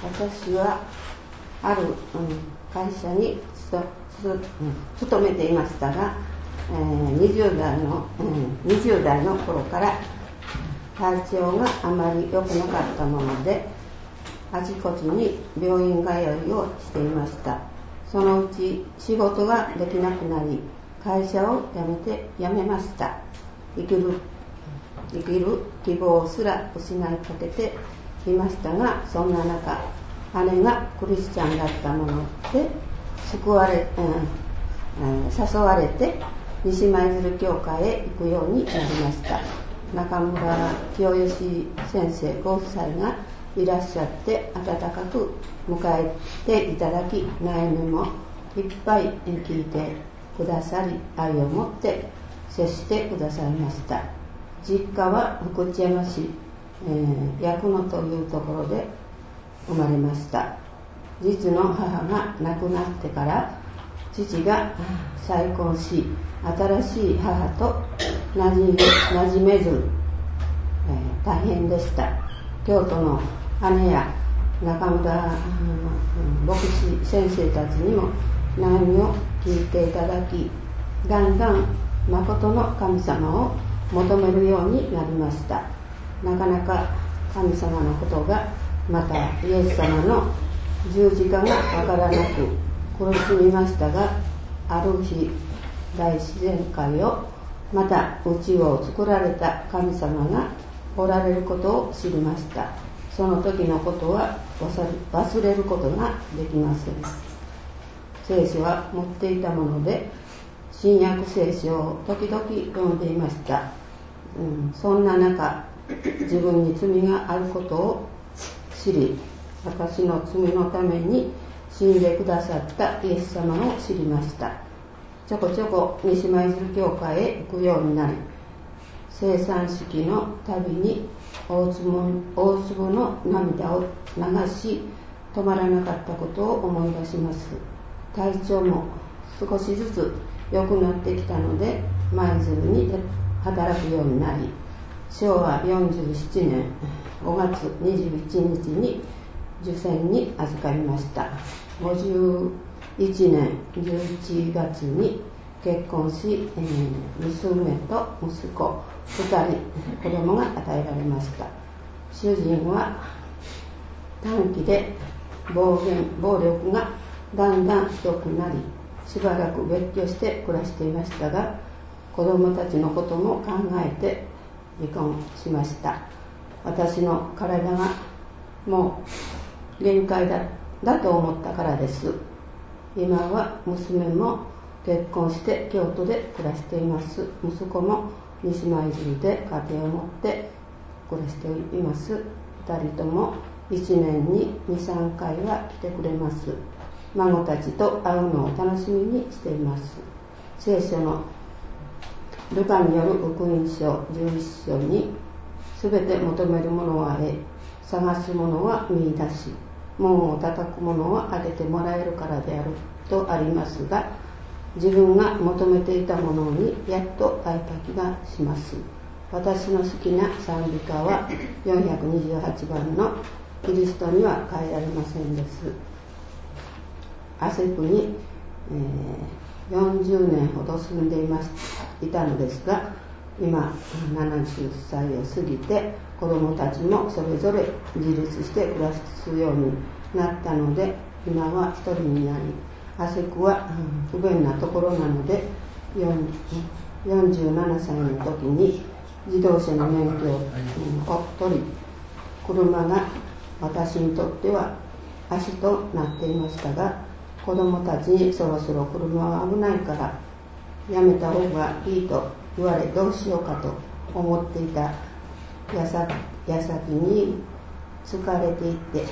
私はある、会社に勤めていましたが、20代の頃から体調があまり良くなかったもので、あちこちに病院通いをしていました。そのうち仕事ができなくなり、会社を辞めました。生きる希望すら失いかけていましたが、そんな中、姉がクリスチャンだったもので誘われて西舞鶴教会へ行くようになりました。中村清義先生ご夫妻がいらっしゃって温かく迎えていただき、悩みもいっぱい聞いてくださり、愛を持って接してくださいました。実家は福知山市、八久野というところで生まれました。実の母が亡くなってから父が再婚し、新しい母と馴染めず、大変でした。京都の姉や中村牧師先生たちにも悩みを聞いていただき、だんだん誠の神様を求めるようになりました。なかなか神様のことが、またイエス様の十字架がわからなく苦しみましたが、ある日大自然界を、また宇宙を作られた神様がおられることを知りました。その時のことは忘れることができません。聖書は持っていたもので、新約聖書を時々読んでいました。そんな中、自分に罪があることを知り、私の罪のために死んでくださったイエス様を知りました。ちょこちょこ西舞鶴教会へ行くようになり、聖餐式のたびに大粒の涙を流し、止まらなかったことを思い出します。体調も少しずつ良くなってきたので、舞鶴に働くようになり、昭和47年5月21日に受洗に預かりました。51年11月に結婚し、娘と息子2人子供が与えられました。主人は短期で暴力がだんだんひどくなり、しばらく別居して暮らしていましたが、子供たちのことも考えて離婚しました。私の体がもう限界だと思ったからです。今は娘も結婚して京都で暮らしています。息子も西舞鶴で家庭を持って暮らしています。2人とも1年に 2,3 回は来てくれます。孫たちと会うのを楽しみにしています。聖書のルカによる福音書11章に、すべて求めるものは得、探すものは見出し、門を叩く者は開けてもらえるからであるとありますが、自分が求めていたものにやっと会えた気がします。私の好きな賛美歌は428番のキリストには変えられませんです。ASECに、40年ほど住んでいたのですが、今70歳を過ぎて、子供たちもそれぞれ自立して暮らすようになったので、今は一人になり、ASECは不便なところなので、47歳の時に自動車の免許を取り、車が私にとっては足となっていましたが、子供たちにそろそろ車は危ないからやめた方がいいと言われ、どうしようかと思っていた矢先に疲れていって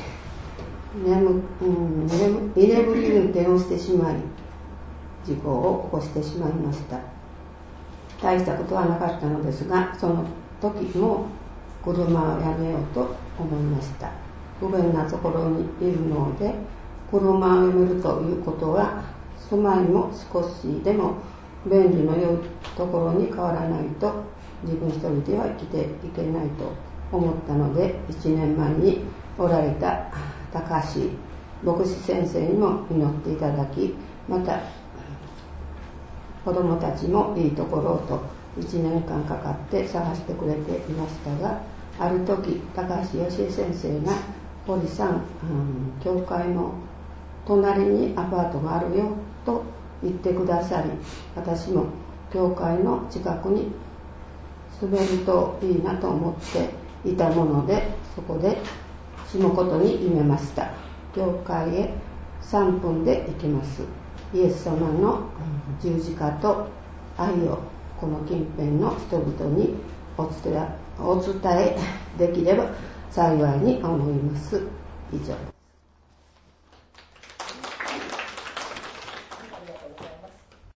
居眠り運転をしてしまい、事故を起こしてしまいました。大したことはなかったのですが、その時も車をやめようと思いました。不便なところにいるので、車をやめるということは、住まいも少しでも便利の良いところに変わらないと、自分一人では生きていけないと思ったので、1年前におられた高橋牧師先生にも祈っていただき、また子どもたちもいいところと1年間かかって探してくれていましたが、ある時高橋義恵先生が堀さん、教会の隣にアパートがあるよと言ってくださり、私も教会の近くに住めるといいなと思っていたもので、そこで住むことに決めました。教会へ3分で行きます。イエス様の十字架と愛をこの近辺の人々にお伝えできれば幸いに思います。以上です。